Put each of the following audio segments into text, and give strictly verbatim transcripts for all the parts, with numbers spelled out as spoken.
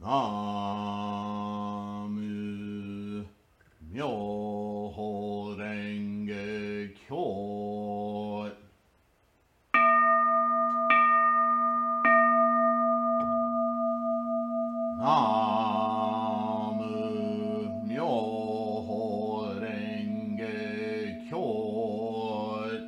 ナム妙法蓮華経。ナム妙法蓮華経。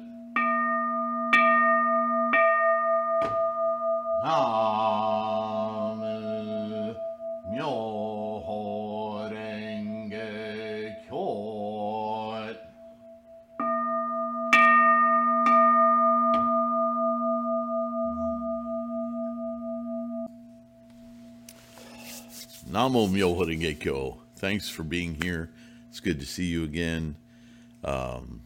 ナム妙法蓮華経。Namo Myoho Renge Kyo. Thanks for being here. It's good to see you again. Um,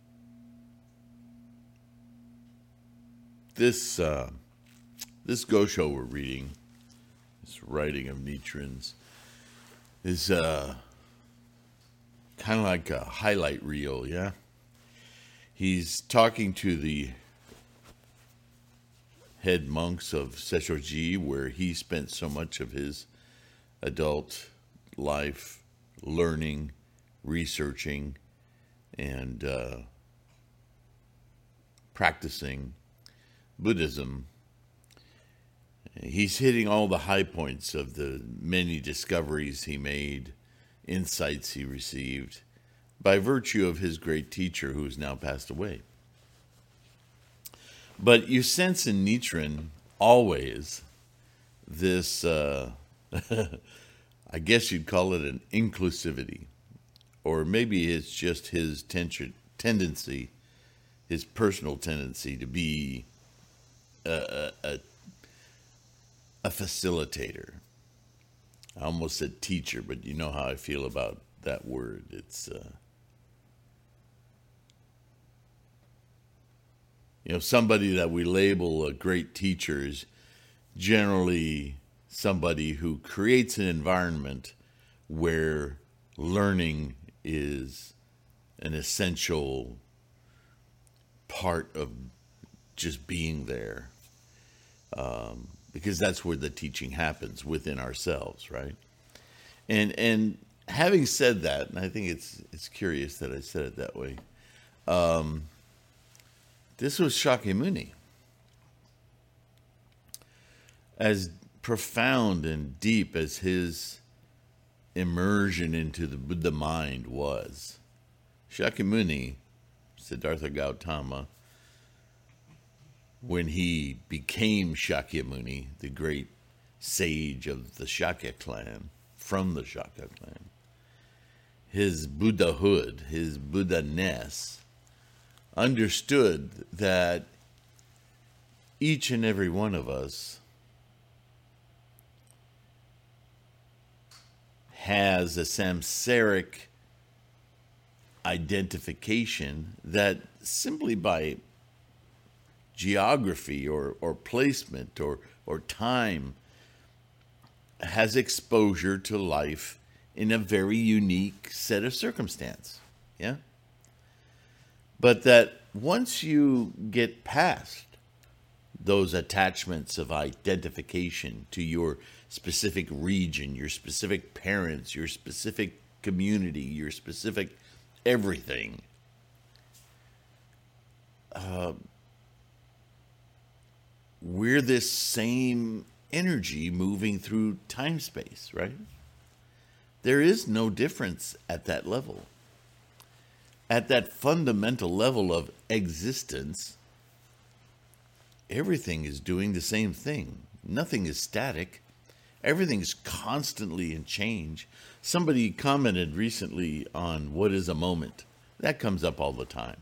this uh, this Gosho we're reading, this writing of Nichiren's, is uh, kind of like a highlight reel, yeah? He's talking to the head monks of Sesshoji, where he spent so much of his adult life learning, researching, and uh, practicing Buddhism. He's hitting all the high points of the many discoveries he made, insights he received, by virtue of his great teacher who has now passed away. But you sense in Nichiren always this, uh, I guess you'd call it an inclusivity, or maybe it's just his tension, tendency, his personal tendency to be a, a, a facilitator. I almost said teacher, but you know how I feel about that word. It's, uh, you know, somebody that we label a great teacher is generally somebody who creates an environment where learning is an essential part of just being there. Um, because that's where the teaching happens, within ourselves, right? And and having said that, and I think it's it's curious that I said it that way, um, this was Shakyamuni. As profound and deep as his immersion into the Buddha mind was, Shakyamuni, Siddhartha Gautama, when he became Shakyamuni, the great sage of the Shakya clan, from the Shakya clan, his Buddhahood, his Buddha-ness, understood that each and every one of us has a samsaric identification that simply by geography or, or placement or, or time has exposure to life in a very unique set of circumstance. Yeah? But that once you get past those attachments of identification to your specific region, your specific parents, your specific community, your specific everything, uh, we're this same energy moving through time-space, right? There is no difference at that level. At that fundamental level of existence, everything is doing the same thing. Nothing is static. Everything is constantly in change. Somebody commented recently on what is a moment. That comes up all the time.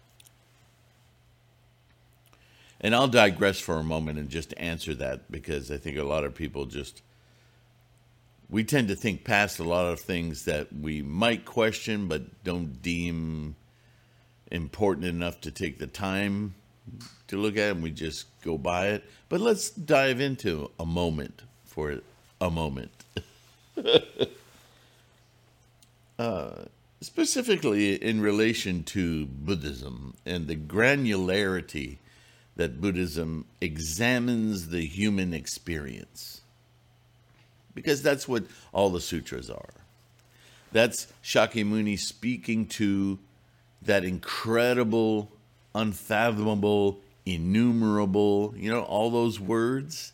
And I'll digress for a moment and just answer that, because I think a lot of people just, we tend to think past a lot of things that we might question but don't deem important enough to take the time to look at, and we just go by it. But let's dive into a moment for a moment. uh, specifically in relation to Buddhism and the granularity that Buddhism examines the human experience. because that's what all the sutras are. That's Shakyamuni speaking to that incredible, unfathomable, innumerable, you know, all those words.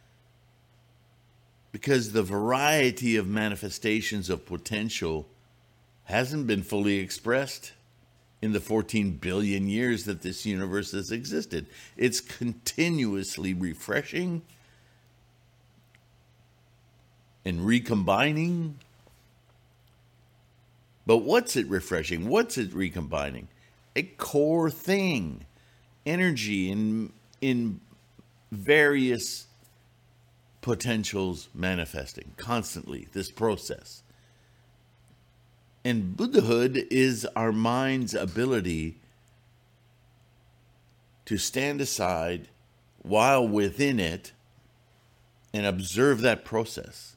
Because the variety of manifestations of potential hasn't been fully expressed in the fourteen billion years that this universe has existed. It's continuously refreshing and recombining. But what's it refreshing? What's it recombining? A core thing. Energy in, in various potentials manifesting constantly, this process. And Buddhahood is our mind's ability to stand aside while within it and observe that process.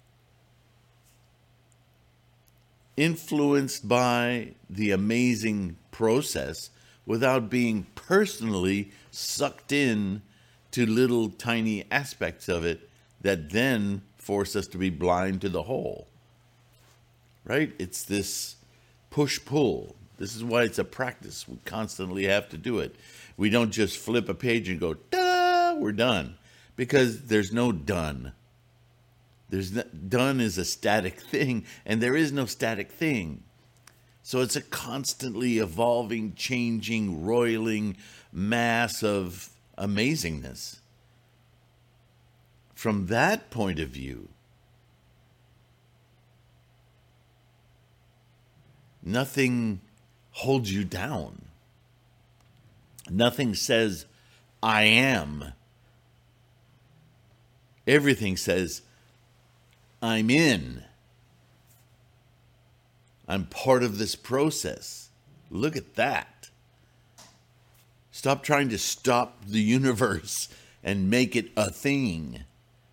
Influenced by the amazing process without being personally sucked in to little tiny aspects of it that then force us to be blind to the whole. Right? It's this push-pull. This is why it's a practice. We constantly have to do it. We don't just flip a page and go, ta-da, we're done. Because there's no done. There's no, done is a static thing, and there is no static thing. So it's a constantly evolving, changing, roiling mass of amazingness. From that point of view, nothing holds you down. Nothing says, I am. Everything says, I'm in. I'm part of this process. Look at that. Stop trying to stop the universe and make it a thing.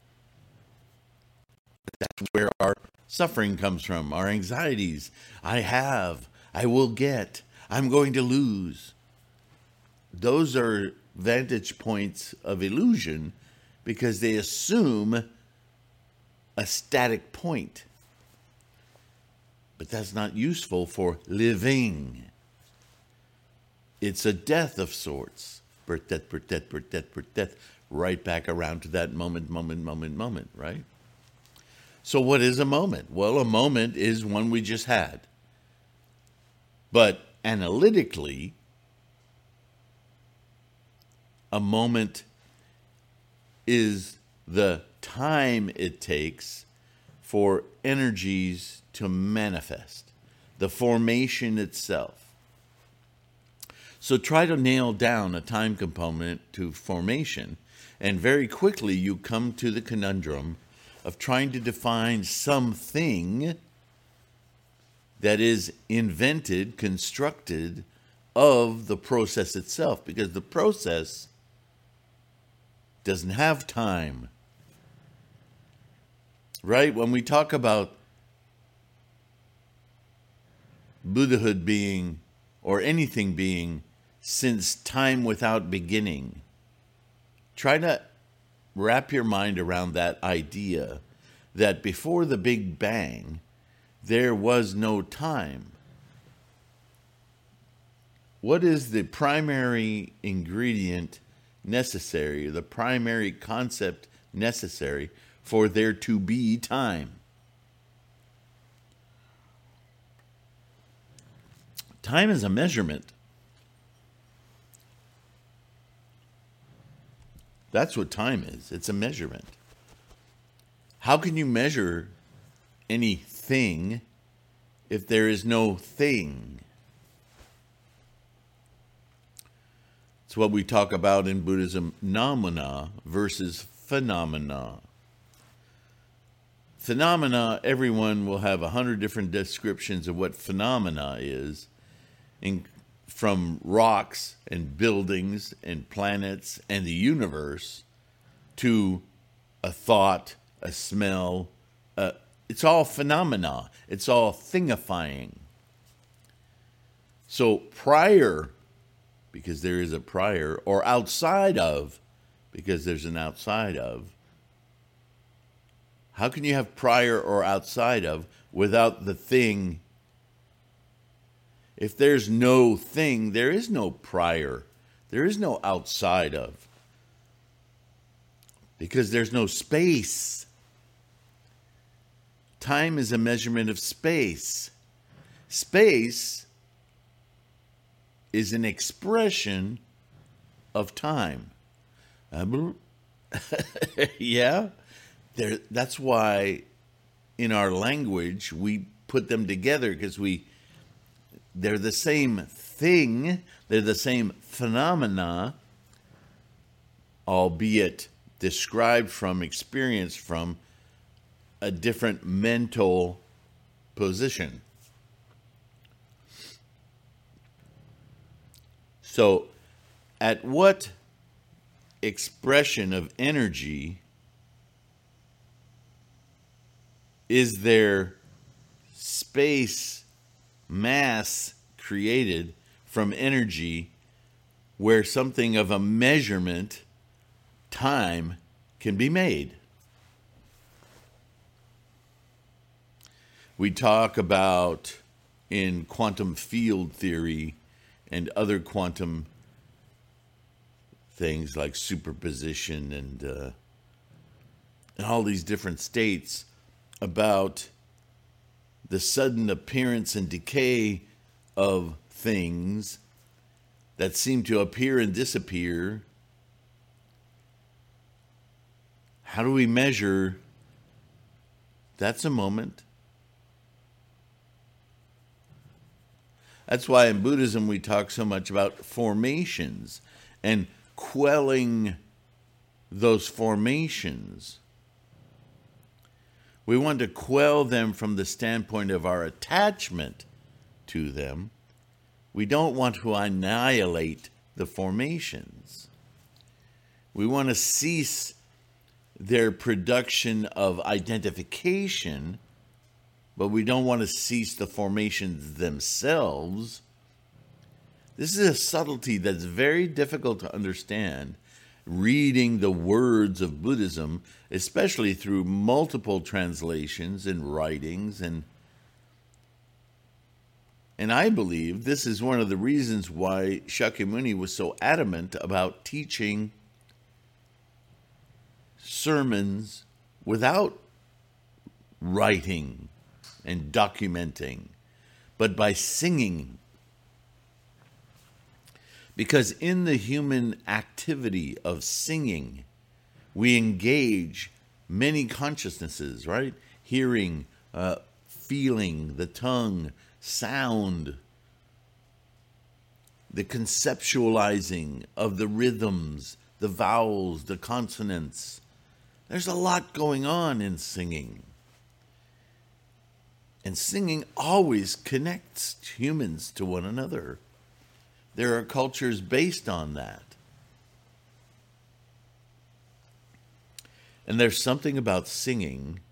That's where our suffering comes from, our anxieties. I have, I will get, I'm going to lose. Those are vantage points of illusion because they assume a static point. But that's not useful for living. It's a death of sorts. Birth, death, birth, death, birth, death, birth, death. Right back around to that moment, moment, moment, moment, right? So what is a moment? Well, a moment is one we just had. But analytically, a moment is the time it takes for energies to manifest, the formation itself. So try to nail down a time component to formation, and very quickly you come to the conundrum of trying to define something that is invented, constructed of the process itself, because the process doesn't have time. Right? When we talk about Buddhahood being, or anything being, since time without beginning, try to wrap your mind around that idea that before the Big Bang, there was no time. What is the primary ingredient necessary, the primary concept necessary for there to be time? Time is a measurement. That's what time is. It's a measurement. How can you measure anything if there is no thing? It's what we talk about in Buddhism, noumena versus phenomena. Phenomena, everyone will have a hundred different descriptions of what phenomena is, in, from rocks and buildings and planets and the universe to a thought, a smell. Uh, it's all phenomena. It's all thingifying. So prior, because there is a prior, or outside of, because there's an outside of, How can you have prior or outside of without the thing? If there's no thing, there is no prior. There is no outside of. Because there's no space. Time is a measurement of space. Space is an expression of time. Yeah? There, that's why in our language we put them together, because we they're the same thing, they're the same phenomena, albeit described from, experienced from a different mental position. So, at what expression of energy is there space, mass created from energy where something of a measurement, time, can be made? We talk about in quantum field theory and other quantum things like superposition and uh, and all these different states about the sudden appearance and decay of things that seem to appear and disappear. How do we measure that's a moment? That's why in Buddhism we talk so much about formations and quelling those formations. We want to quell them from the standpoint of our attachment to them. We don't want to annihilate the formations. We want to cease their production of identification, but we don't want to cease the formations themselves. This is a subtlety that's very difficult to understand, reading the words of Buddhism, especially through multiple translations and writings. And, and I believe this is one of the reasons why Shakyamuni was so adamant about teaching sermons without writing and documenting, but by singing. Because in the human activity of singing, we engage many consciousnesses, right? Hearing, uh, feeling, the tongue, sound, the conceptualizing of the rhythms, the vowels, the consonants. There's a lot going on in singing. And singing always connects humans to one another. There are cultures based on that. And there's something about singing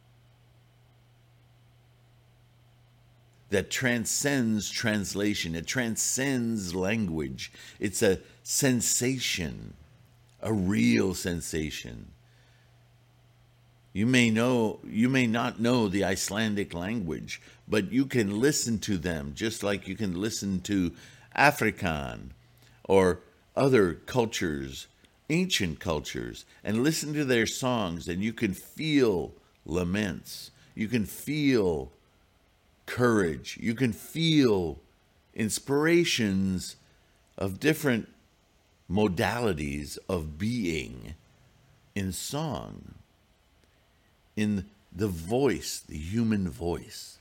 that transcends translation. It transcends language. It's a sensation, a real sensation. You may know, you may not know the Icelandic language, but you can listen to them just like you can listen to Afrikaan or other cultures, ancient cultures, and listen to their songs, and you can feel laments. You can feel courage. You can feel inspirations of different modalities of being in song, in the voice, the human voice.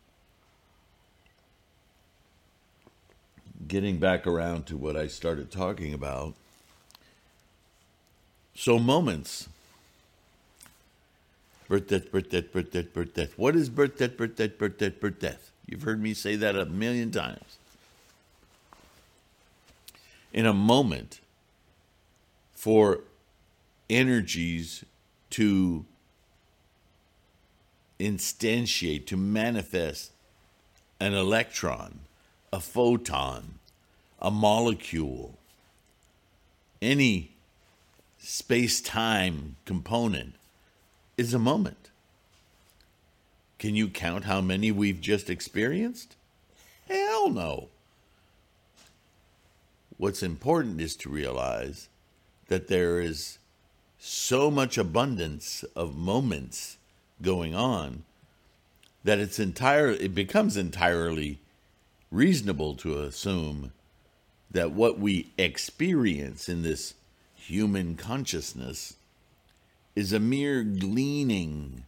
Getting back around to what I started talking about. So moments. Birth, death, birth, death, birth, death, birth, death. What is birth, death, birth, death, birth, death, birth, death? You've heard me say that a million times. In a moment, for energies to instantiate, to manifest an electron, a photon, a molecule, any space-time component is a moment. Can you count how many we've just experienced? Hell no. What's important is to realize that there is so much abundance of moments going on that it's entire it becomes entirely reasonable to assume that what we experience in this human consciousness is a mere gleaning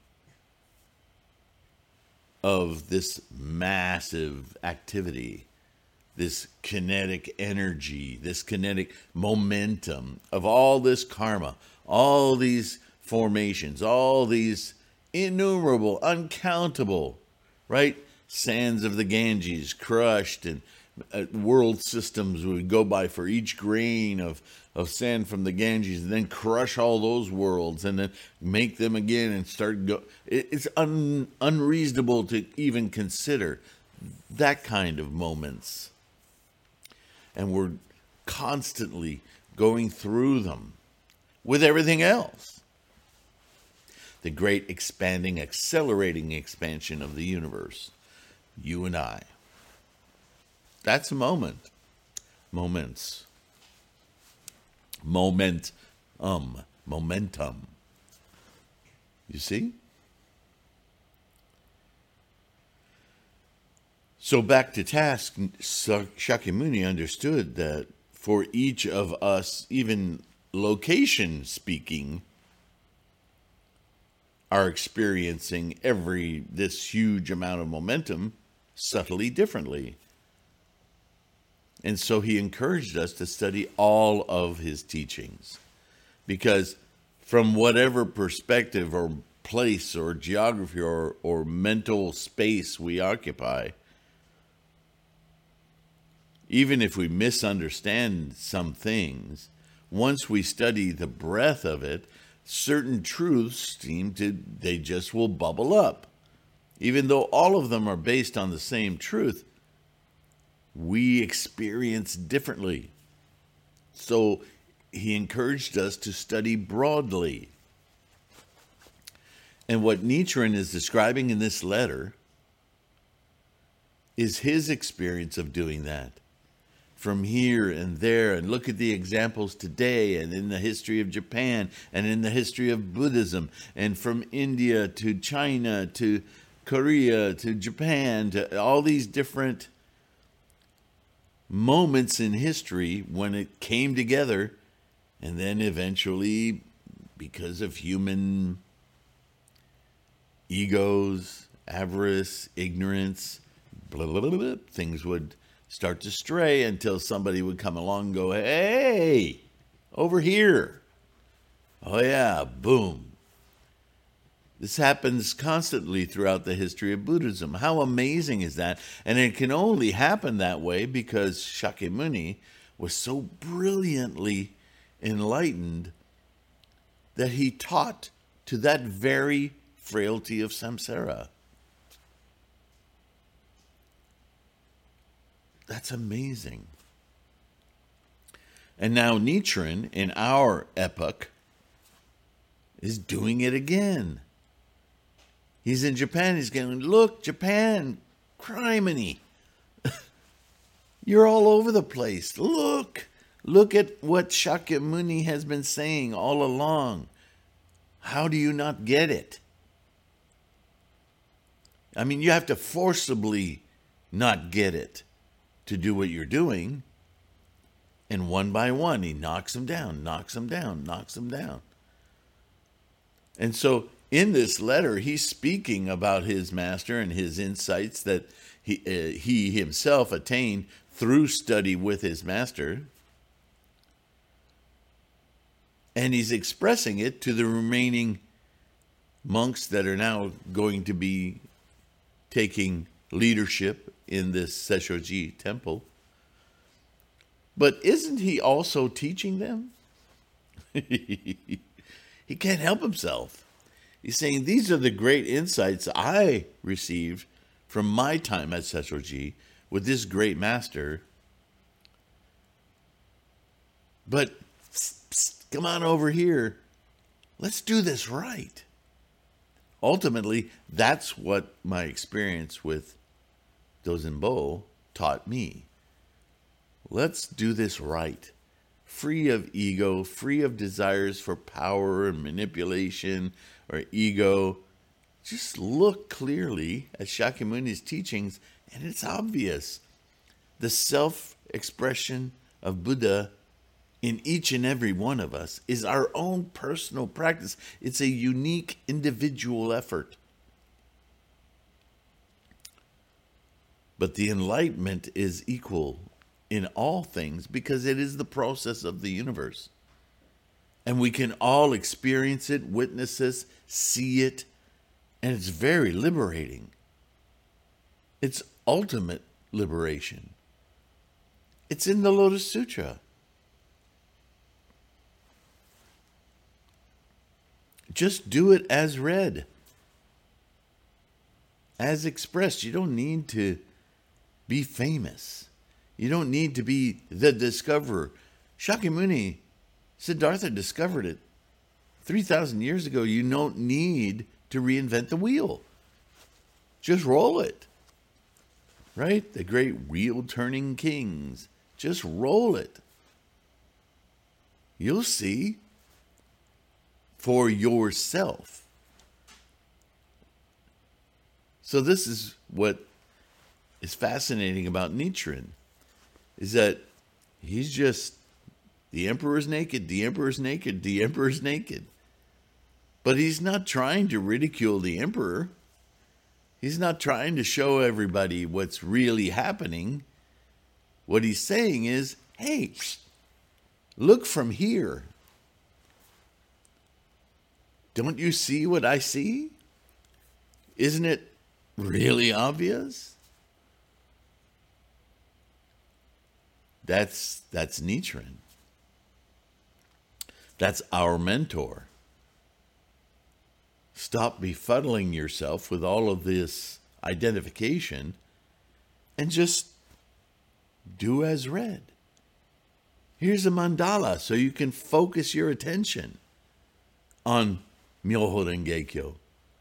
of this massive activity, this kinetic energy, this kinetic momentum of all this karma, all these formations, all these innumerable, uncountable, right? Sands of the Ganges crushed, and uh, world systems would go by for each grain of, of sand from the Ganges, and then crush all those worlds and then make them again and start go. It, it's un, unreasonable to even consider that kind of moments. And we're constantly going through them with everything else. The great expanding, accelerating expansion of the universe. You and I. That's a moment. Moments. Moment. Um. Momentum. You see? So back to task, Shakyamuni understood that for each of us, even location speaking, are experiencing every this huge amount of momentum subtly differently. And so he encouraged us to study all of his teachings, because from whatever perspective or place or geography or, or mental space we occupy, even if we misunderstand some things, once we study the breadth of it, certain truths seem to, they just will bubble up. Even though all of them are based on the same truth, we experience differently. So he encouraged us to study broadly. And what Nichiren is describing in this letter is his experience of doing that. From here and there, and look at the examples today and in the history of Japan and in the history of Buddhism, and from India to China to Korea to Japan, to all these different moments in history when it came together, and then eventually, because of human egos, avarice, ignorance, blah, blah, blah, blah, things would start to stray until somebody would come along and go, hey, over here. Oh yeah, boom. This happens constantly throughout the history of Buddhism. How amazing is that? And it can only happen that way because Shakyamuni was so brilliantly enlightened that he taught to that very frailty of samsara. That's amazing. And now Nichiren, in our epoch, is doing it again. He's in Japan. He's going, look, Japan, criminy. You're all over the place. Look, look at what Shakyamuni has been saying all along. How do you not get it? I mean, you have to forcibly not get it to do what you're doing. And one by one, he knocks them down, knocks them down, knocks them down. And so in this letter, he's speaking about his master and his insights that he, uh, he himself attained through study with his master. And he's expressing it to the remaining monks that are now going to be taking leadership in this Sesshoji temple. But isn't he also teaching them? He can't help himself. He's saying, these are the great insights I received from my time at Sesshoji with this great master. But psst, psst, come on over here. Let's do this right. ultimately, that's what my experience with Dozin taught me. Let's do this right. Free of ego, free of desires for power and manipulation or ego. Just look clearly at Shakyamuni's teachings, and it's obvious. The self-expression of Buddha in each and every one of us is our own personal practice. It's a unique individual effort. But the enlightenment is equal in all things because it is the process of the universe. And we can all experience it, witness it, see it, and it's very liberating. It's ultimate liberation. It's in the Lotus Sutra. Just do it as read, as expressed. You don't need to be famous. You don't need to be the discoverer. Shakyamuni, Siddhartha discovered it three thousand years ago. You don't need to reinvent the wheel. Just roll it. Right? The great wheel-turning kings. Just roll it. You'll see for yourself. So this is what is fascinating about Nichiren, is that he's just, the emperor's naked, the emperor's naked, the emperor's naked. But he's not trying to ridicule the emperor. He's not trying to show everybody what's really happening. What he's saying is, hey, look from here. Don't you see what I see? Isn't it really obvious? That's that's Nichiren. That's our mentor. Stop befuddling yourself with all of this identification and just do as read. Here's a mandala so you can focus your attention on Myoho Renge Kyo.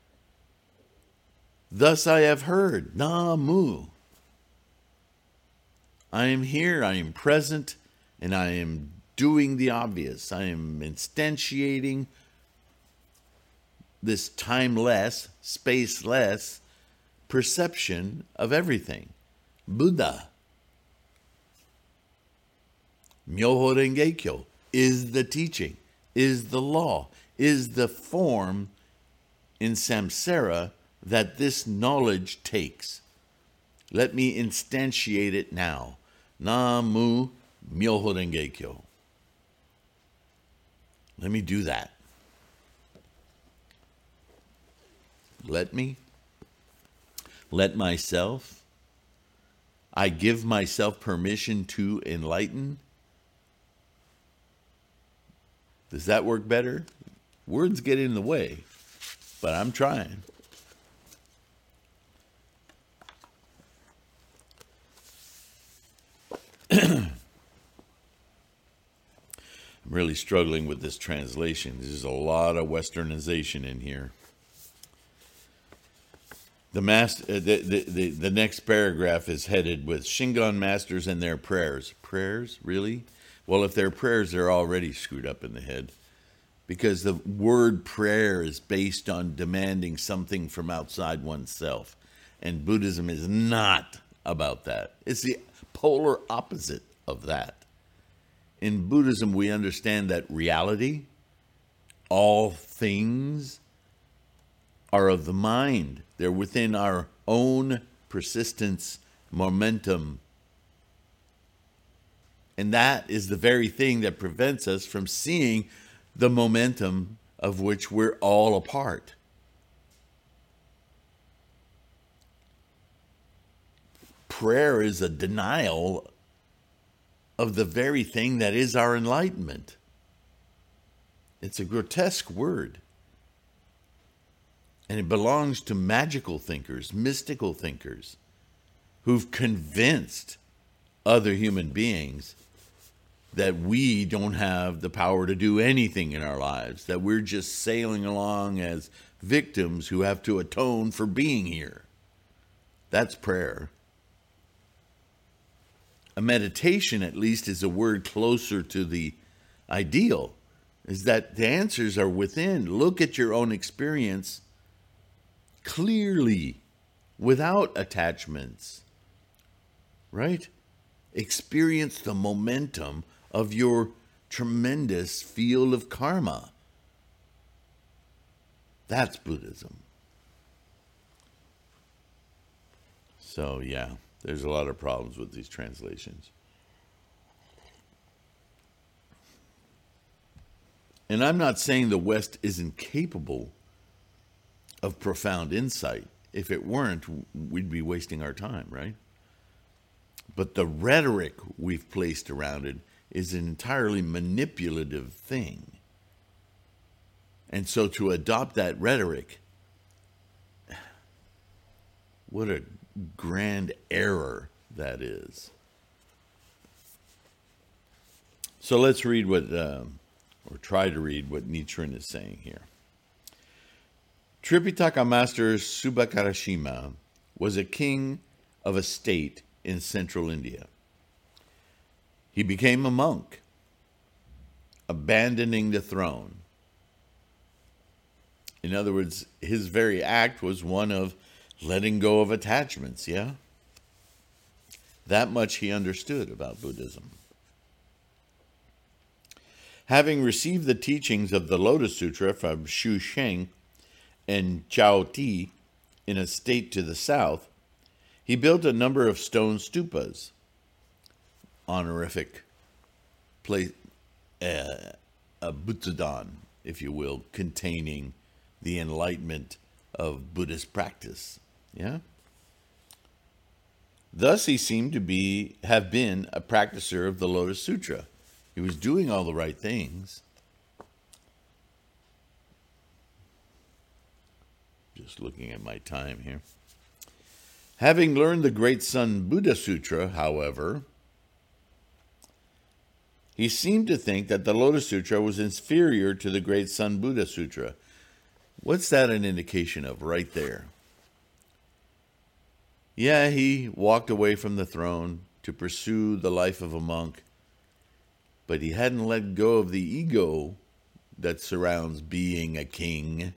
Thus I have heard, Na-mu. I am here, I am present, and I am doing the obvious. I am instantiating this timeless, spaceless perception of everything. Buddha. Myoho Renge Kyo is the teaching, is the law, is the form in samsara that this knowledge takes. Let me instantiate it now. Na-mu Myoho Renge Kyo. Let me do that. Let me. Let myself. I give myself permission to enlighten. Does that work better? Words get in the way, but I'm trying. I'm really struggling with this translation. There's a lot of westernization in here. The, master, uh, the, the, the, the next paragraph is headed with Shingon masters and their prayers. Prayers? Really? Well, if they're prayers, they're already screwed up in the head. Because the word prayer is based on demanding something from outside oneself. And Buddhism is not about that. It's the polar opposite of that. In Buddhism, we understand that reality, all things, are of the mind. They're within our own persistence, momentum. And that is the very thing that prevents us from seeing the momentum of which we're all a part. Prayer is a denial of the very thing that is our enlightenment. It's a grotesque word. And it belongs to magical thinkers, mystical thinkers, who've convinced other human beings that we don't have the power to do anything in our lives, that we're just sailing along as victims who have to atone for being here. That's prayer. A meditation, at least, is a word closer to the ideal, is that the answers are within. Look at your own experience clearly, without attachments, right? Experience the momentum of your tremendous field of karma. That's Buddhism. So, yeah, there's a lot of problems with these translations. And I'm not saying the West isn't capable of profound insight. If it weren't, we'd be wasting our time, right? But the rhetoric we've placed around it is an entirely manipulative thing. And so to adopt that rhetoric, what a grand error that is. So let's read what, uh, or try to read what Nichiren is saying here. Tripitaka Master Subhakarashima was a king of a state in central India. He became a monk, abandoning the throne. In other words, his very act was one of letting go of attachments, yeah? That much he understood about Buddhism. Having received the teachings of the Lotus Sutra from Shu Sheng and Chao Ti in a state to the south, he built a number of stone stupas, honorific place, uh, a Butsudan, if you will, containing the enlightenment of Buddhist practice. Yeah. Thus, he seemed to be have been a practicer of the Lotus Sutra. He was doing all the right things. Just looking at my time here. Having learned the Great Sun Buddha Sutra, however, he seemed to think that the Lotus Sutra was inferior to the Great Sun Buddha Sutra. What's that an indication of right there? Yeah, he walked away from the throne to pursue the life of a monk, but he hadn't let go of the ego that surrounds being a king.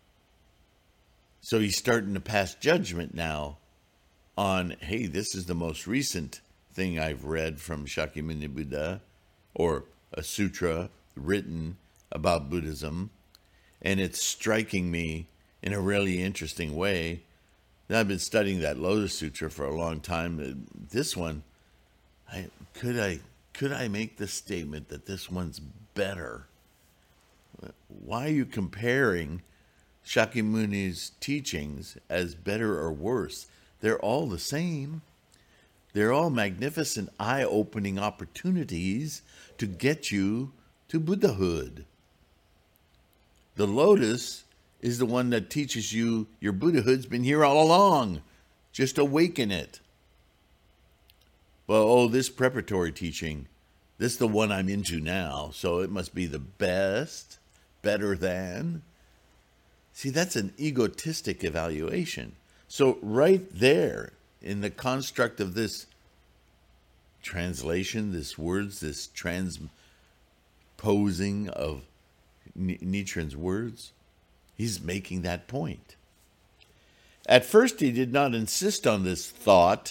So he's starting to pass judgment now on, hey, this is the most recent thing I've read from Shakyamuni Buddha, or a sutra written about Buddhism, and it's striking me in a really interesting way. I've been studying that Lotus Sutra for a long time. This one, I, could I could I make the statement that this one's better? Why are you comparing Shakyamuni's teachings as better or worse? They're all the same. They're all magnificent, eye-opening opportunities to get you to Buddhahood. The Lotus is the one that teaches you your Buddhahood's been here all along. Just awaken it. Well, oh, this preparatory teaching, this is the one I'm into now, so it must be the best, better than. See, that's an egotistic evaluation. So right there, in the construct of this translation, this words, this transposing of Nichiren's words, he's making that point. At first, he did not insist on this thought.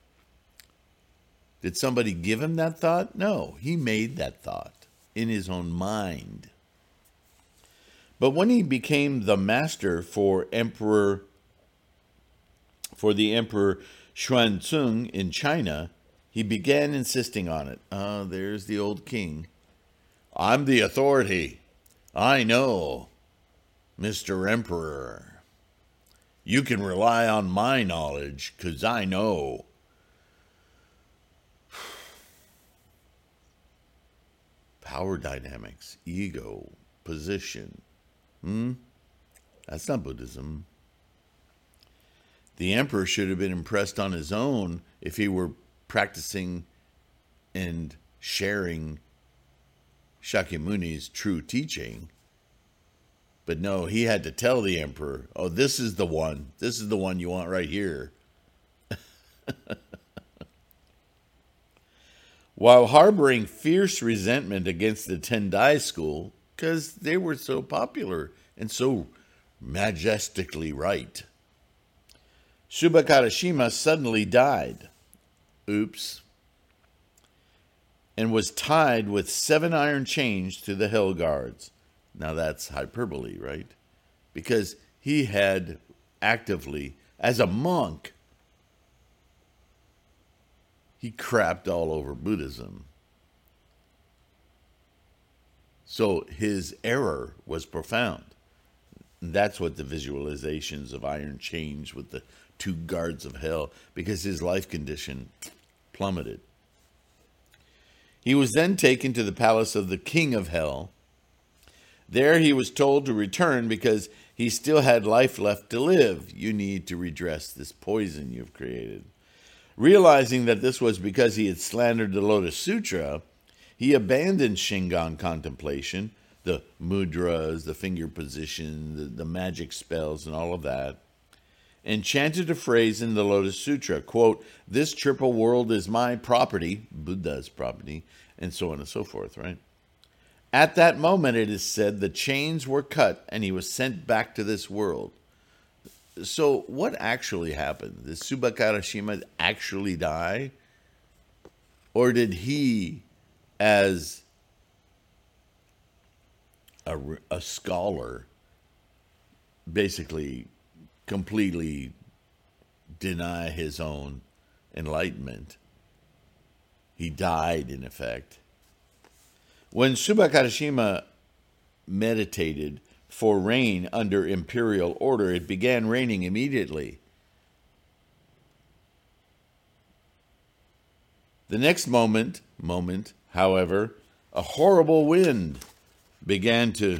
Did somebody give him that thought? No, he made that thought in his own mind. But when he became the master for Emperor, for the Emperor Xuanzong in China, he began insisting on it. Ah, there's the old king. I'm the authority. I know, Mister Emperor. You can rely on my knowledge, because I know. Power dynamics, ego, position. Hmm? That's not Buddhism. The emperor should have been impressed on his own if he were practicing and sharing Shakyamuni's true teaching. But no, he had to tell the emperor, oh, this is the one. This is the one you want right here. While harboring fierce resentment against the Tendai school, because they were so popular and so majestically right, Subakarashima suddenly died. Oops. And was tied with seven iron chains to the Hell Guards. Now that's hyperbole, right? Because he had actively, as a monk, he crapped all over Buddhism. So his error was profound. And that's what the visualizations of iron chains with the two guards of hell, because his life condition plummeted. He was then taken to the palace of the king of hell. There he was told to return because he still had life left to live. You need to redress this poison you've created. Realizing that this was because he had slandered the Lotus Sutra, he abandoned Shingon contemplation, the mudras, the finger position, the, the magic spells, and all of that, and chanted a phrase in the Lotus Sutra, quote, this triple world is my property, Buddha's property, and so on and so forth, right? At that moment, it is said, the chains were cut and he was sent back to this world. So what actually happened? Did Subakarashima actually die? Or did he, as a, a scholar, basically completely deny his own enlightenment? He died, in effect. When Subakarashima meditated for rain under imperial order, it began raining immediately. The next moment, moment, however, a horrible wind began to,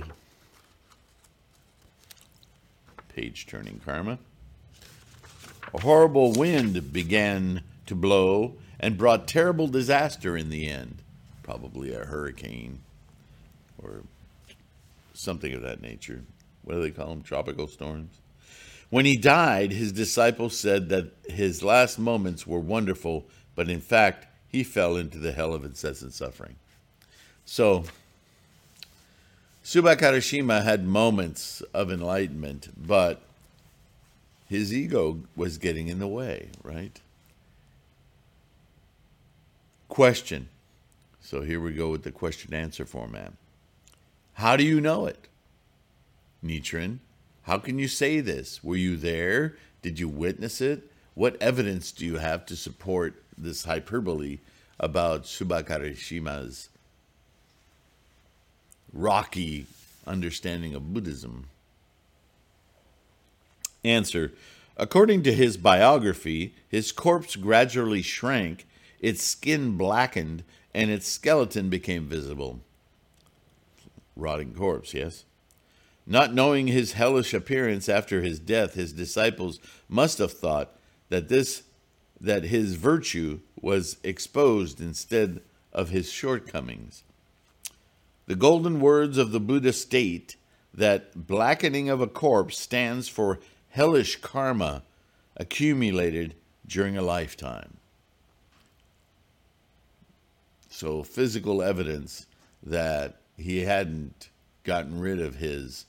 page turning karma, a horrible wind began to blow and brought terrible disaster in the end. Probably a hurricane or something of that nature. What do they call them? Tropical storms. When he died, his disciples said that his last moments were wonderful, but in fact, he fell into the hell of incessant suffering. So, Subakarashima had moments of enlightenment, but his ego was getting in the way, right? Question. So here we go with the question-answer format. How do you know it? Nichiren, how can you say this? Were you there? Did you witness it? What evidence do you have to support this hyperbole about Subakarashima's rocky understanding of Buddhism? Answer. According to his biography, his corpse gradually shrank, its skin blackened, and its skeleton became visible. Rotting corpse, yes? Not knowing his hellish appearance after his death, his disciples must have thought that this, that his virtue was exposed instead of his shortcomings. The golden words of the Buddha state that blackening of a corpse stands for hellish karma accumulated during a lifetime. So physical evidence that he hadn't gotten rid of his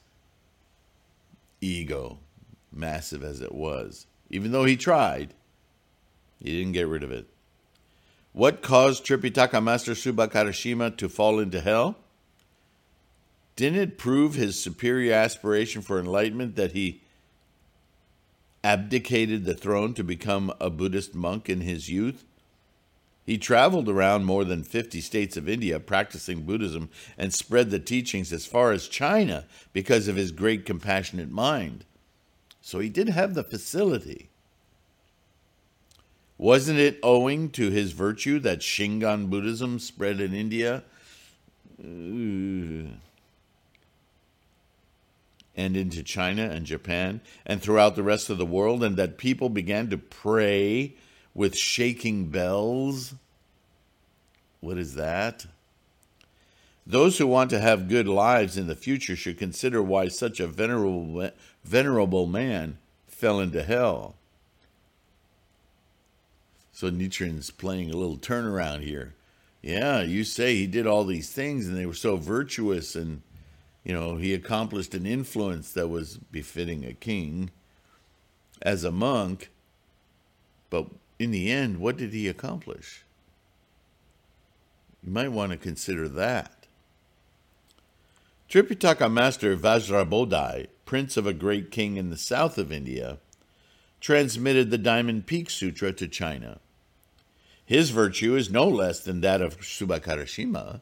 ego, massive as it was. Even though he tried, he didn't get rid of it. What caused Tripitaka Master Subakarashima to fall into hell? Didn't it prove his superior aspiration for enlightenment that he abdicated the throne to become a Buddhist monk in his youth? He traveled around more than fifty states of India practicing Buddhism and spread the teachings as far as China because of his great compassionate mind. So he did have the facility. Wasn't it owing to his virtue that Shingon Buddhism spread in India and into China and Japan and throughout the rest of the world, and that people began to pray with shaking bells? What is that? Those who want to have good lives in the future should consider why such a venerable, venerable man fell into hell. So Nichiren's playing a little turnaround here. Yeah, you say he did all these things and they were so virtuous, and, you know, he accomplished an influence that was befitting a king as a monk. But in the end, what did he accomplish? You might want to consider that. Tripitaka master Vajrabodhi, prince of a great king in the south of India, transmitted the Diamond Peak Sutra to China. His virtue is no less than that of Subhakarashima.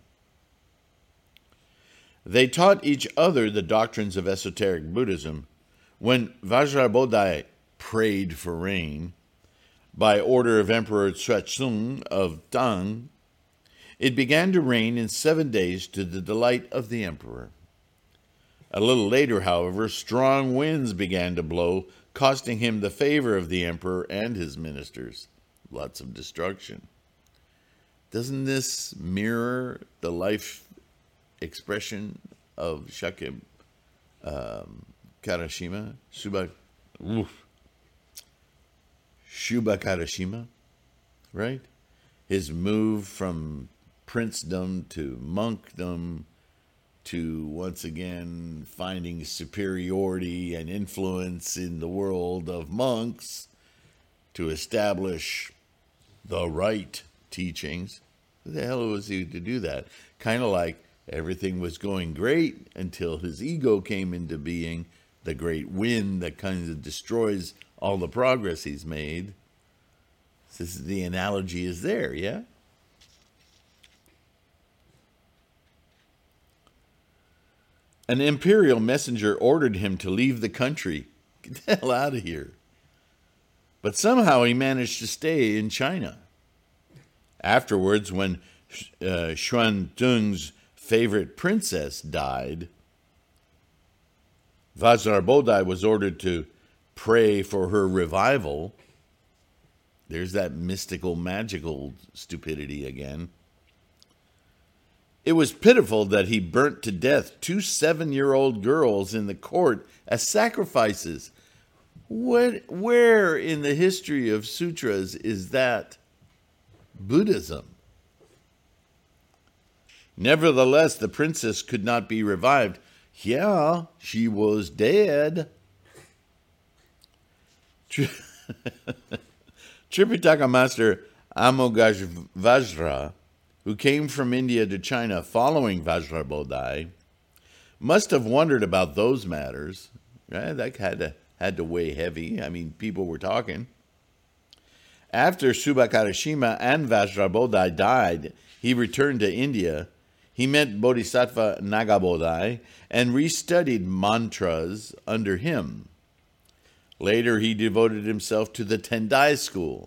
They taught each other the doctrines of esoteric Buddhism. When Vajrabodhi prayed for rain, by order of Emperor Tsuetsung of Tang, it began to rain in seven days to the delight of the emperor. A little later, however, strong winds began to blow, costing him the favor of the emperor and his ministers. Lots of destruction. Doesn't this mirror the life expression of Shakya um, Karashima? Subha, oof, Shubhakarashima, right? His move from princedom to monkdom to once again finding superiority and influence in the world of monks to establish the right teachings. Who the hell was he to do that? Kind of like everything was going great until his ego came into being, the great wind that kind of destroys all the progress he's made. This is, the analogy is there, yeah? An imperial messenger ordered him to leave the country. Get the hell out of here. But somehow he managed to stay in China. Afterwards, when uh, Xuanzung's favorite princess died, Vajrabodhi was ordered to pray for her revival. There's that mystical, magical stupidity again. It was pitiful that he burnt to death two seven-year-old girls in the court as sacrifices. What, where in the history of sutras is that Buddhism? Nevertheless, the princess could not be revived. Yeah, she was dead. Tripitaka master Amogajvajra, who came from India to China following Vajrabodhi, must have wondered about those matters. Right? That had to, had to weigh heavy. I mean, people were talking. After Subhakarashima and Vajrabodhi died, he returned to India. He met Bodhisattva Nagabodhi and restudied mantras under him. Later, he devoted himself to the Tendai school.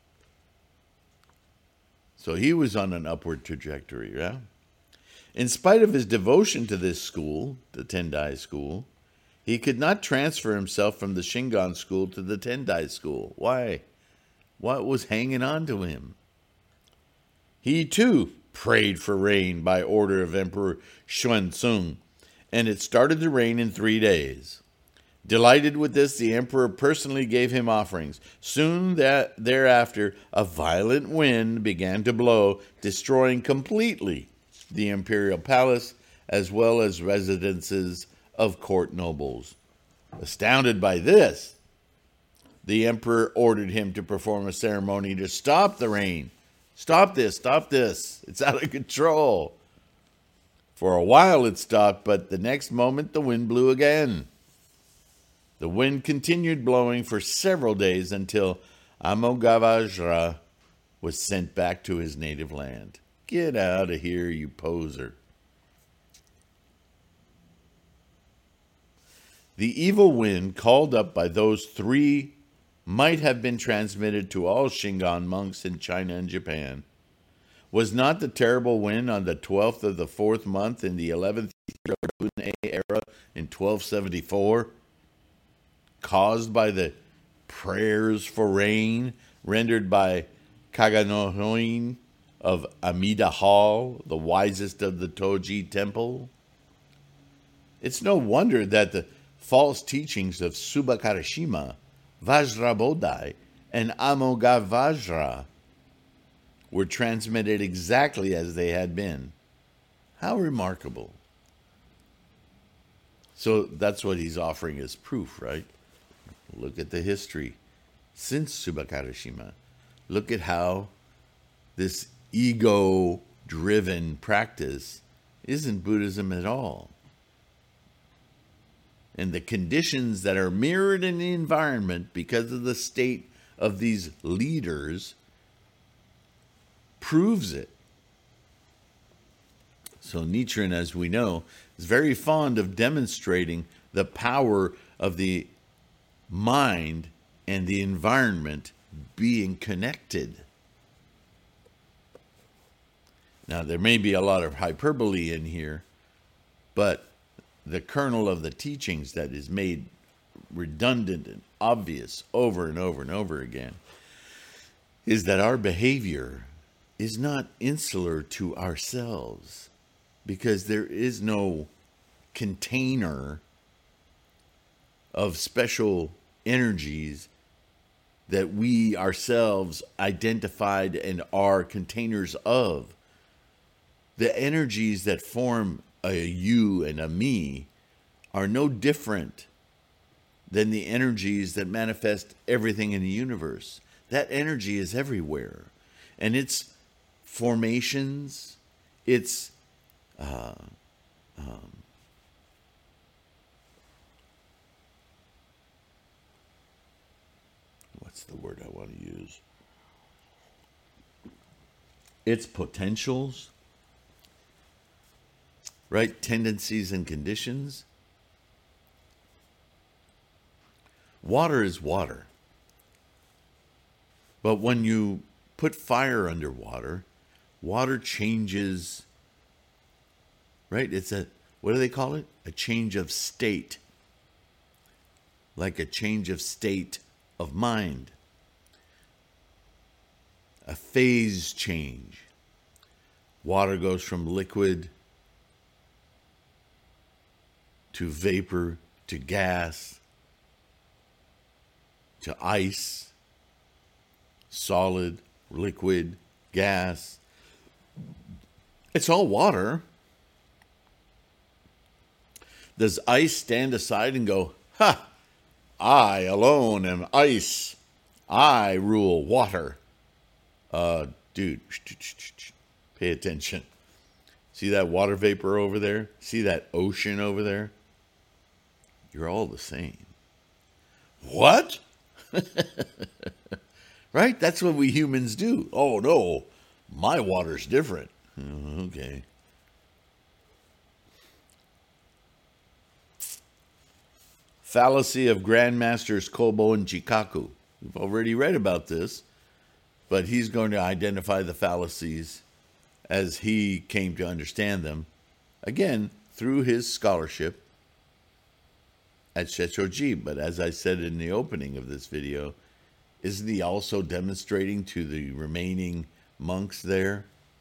So he was on an upward trajectory, yeah? In spite of his devotion to this school, the Tendai school, he could not transfer himself from the Shingon school to the Tendai school. Why? What was hanging on to him? He, too, prayed for rain by order of Emperor Xuanzung, and it started to rain in three days. Delighted with this, the emperor personally gave him offerings. Soon that thereafter, a violent wind began to blow, destroying completely the imperial palace as well as residences of court nobles. Astounded by this, the emperor ordered him to perform a ceremony to stop the rain. Stop this, stop this. It's out of control. For a while it stopped, but the next moment the wind blew again. The wind continued blowing for several days until Amogavajra was sent back to his native land. Get out of here, you poser. The evil wind called up by those three might have been transmitted to all Shingon monks in China and Japan. Was not the terrible wind on the twelfth of the fourth month in the eleventh year of the Bunei era in twelve seventy-four caused by the prayers for rain rendered by Kaganohoin of Amida Hall, the wisest of the Toji temple. It's no wonder that the false teachings of Subhakarashima, Vajrabodai, and Amoghavajra were transmitted exactly as they had been. How remarkable. So that's what he's offering as proof, right? Look at the history since Subhakarashima. Look at how this ego-driven practice isn't Buddhism at all. And the conditions that are mirrored in the environment because of the state of these leaders proves it. So Nichiren, as we know, is very fond of demonstrating the power of the mind and the environment being connected. Now, there may be a lot of hyperbole in here, but the kernel of the teachings that is made redundant and obvious over and over and over again is that our behavior is not insular to ourselves, because there is no container of special energies that we ourselves identified and are containers of. The energies that form a you and a me are no different than the energies that manifest everything in the universe. That energy is everywhere. And its formations, its uh, um, what's the word I want to use? Its potentials, right? Tendencies and conditions. Water is water. But when you put fire under water, water changes, right? It's a, what do they call it? A change of state. Like a change of state of mind. A phase change. Water goes from liquid to vapor to gas to ice, solid, liquid, gas. It's all water. Does ice stand aside and go, ha, I alone am ice. I rule water. Uh, dude, pay attention. See that water vapor over there? See that ocean over there? You're all the same. What? Right? That's what we humans do. Oh, no, my water's different. Okay. Fallacy of Grandmasters Kobo and Chikaku. We've already read about this, but he's going to identify the fallacies as he came to understand them, again, through his scholarship at Sesshoji. But as I said in the opening of this video, isn't he also demonstrating to the remaining monks there?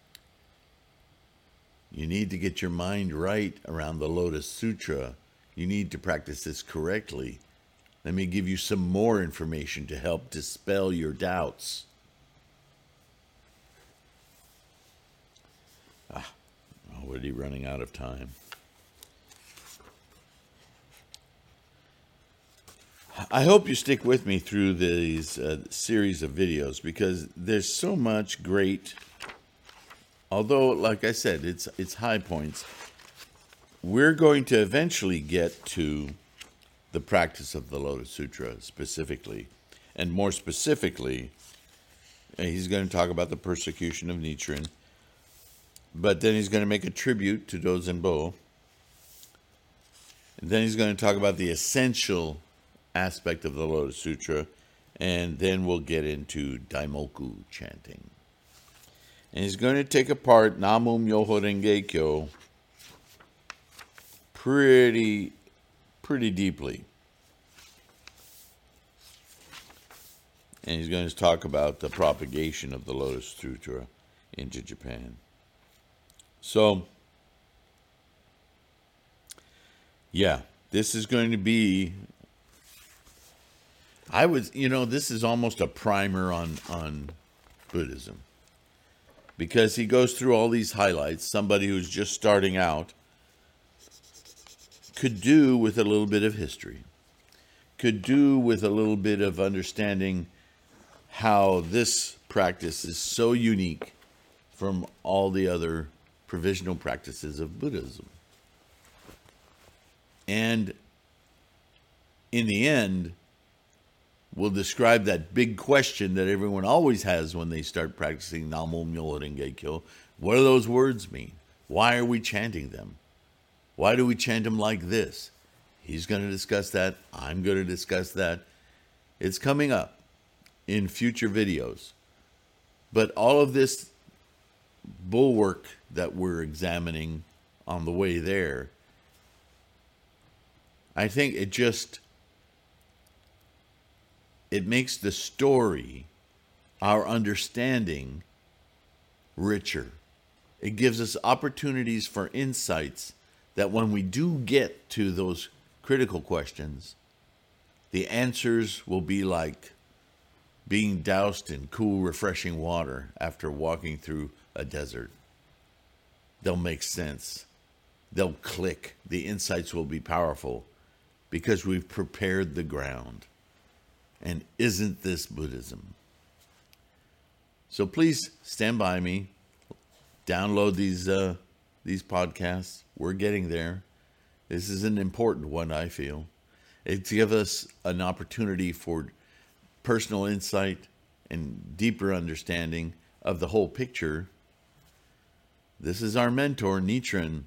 You need to get your mind right around the Lotus Sutra. You need to practice this correctly. Let me give you some more information to help dispel your doubts. Ah, already running out of time. I hope you stick with me through these uh, series of videos, because there's so much great, although, like I said, it's it's high points. We're going to eventually get to the practice of the Lotus Sutra specifically, and more specifically, he's going to talk about the persecution of Nichiren, but then he's going to make a tribute to Dozenbo, and then he's going to talk about the essential aspect of the Lotus Sutra, and then we'll get into Daimoku chanting. And he's going to take apart Namu Myoho Renge Kyo pretty, pretty deeply. And he's going to talk about the propagation of the Lotus Sutra into Japan. So, yeah, this is going to be, I was, you know, this is almost a primer on, on Buddhism. Because he goes through all these highlights. Somebody who's just starting out could do with a little bit of history, could do with a little bit of understanding how this practice is so unique from all the other provisional practices of Buddhism. And in the end, we'll describe that big question that everyone always has when they start practicing Namo Myoho Renge Kyo. What do those words mean? Why are we chanting them? Why do we chant them like this? He's going to discuss that. I'm going to discuss that. It's coming up in future videos. But all of this bulwark that we're examining on the way there, I think it just, it makes the story, our understanding, richer. It gives us opportunities for insights that when we do get to those critical questions, the answers will be like being doused in cool, refreshing water after walking through a desert. They'll make sense. They'll click. The insights will be powerful because we've prepared the ground. And isn't this Buddhism? So please stand by me. Download these uh, these podcasts. We're getting there. This is an important one, I feel. It gives us an opportunity for personal insight and deeper understanding of the whole picture. This is our mentor, Nichiren.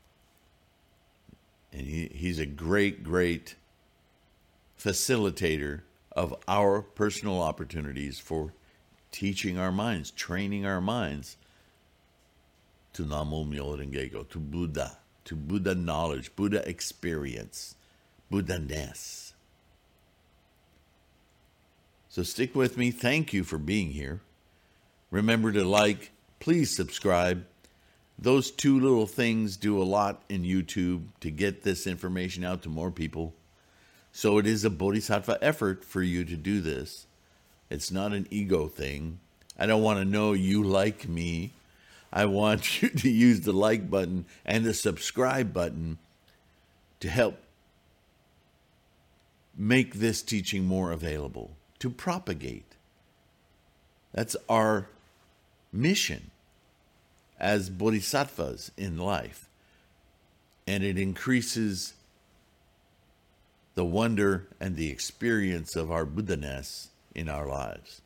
And he, he's a great, great facilitator of our personal opportunities for teaching our minds, training our minds to Namo Myoho Renge Kyo, to Buddha, to Buddha knowledge, Buddha experience, Buddha-ness. So stick with me. Thank you for being here. Remember to like, please subscribe. Those two little things do a lot in YouTube to get this information out to more people. So it is a bodhisattva effort for you to do this. It's not an ego thing. I don't want to know you like me. I want you to use the like button and the subscribe button to help make this teaching more available, to propagate. That's our mission as bodhisattvas in life. And it increases the wonder and the experience of our Buddha-ness in our lives.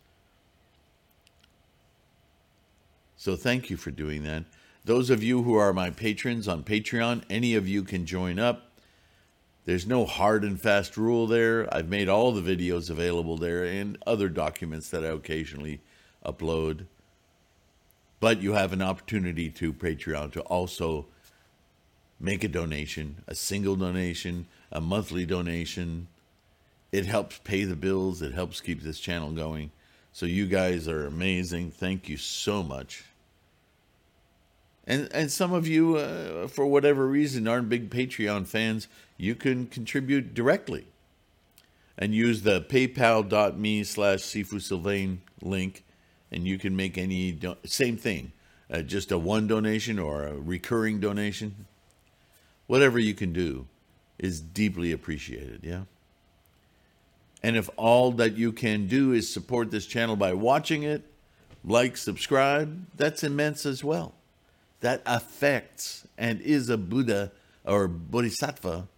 So thank you for doing that. Those of you who are my patrons on Patreon, any of you can join up. There's no hard and fast rule there. I've made all the videos available there and other documents that I occasionally upload. But you have an opportunity to Patreon to also make a donation, a single donation, a monthly donation. It helps pay the bills. It helps keep this channel going. So you guys are amazing. Thank you so much. And and some of you, uh, for whatever reason, aren't big Patreon fans. You can contribute directly and use the paypal.me slash Sifu Sylvain link, and you can make any, do- same thing, uh, just a one donation or a recurring donation. Whatever you can do is deeply appreciated, yeah? And if all that you can do is support this channel by watching it, like, subscribe, that's immense as well. That affects and is a Buddha or Bodhisattva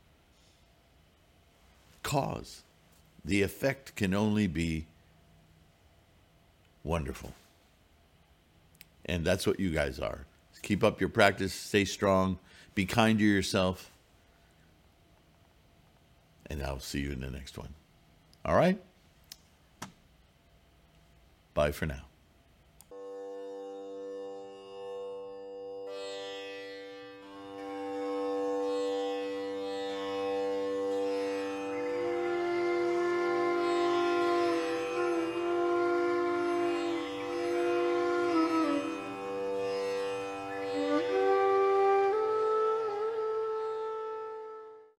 cause. The effect can only be wonderful. And that's what you guys are. Keep up your practice, stay strong, be kind to yourself, and I'll see you in the next one. All right? Bye for now.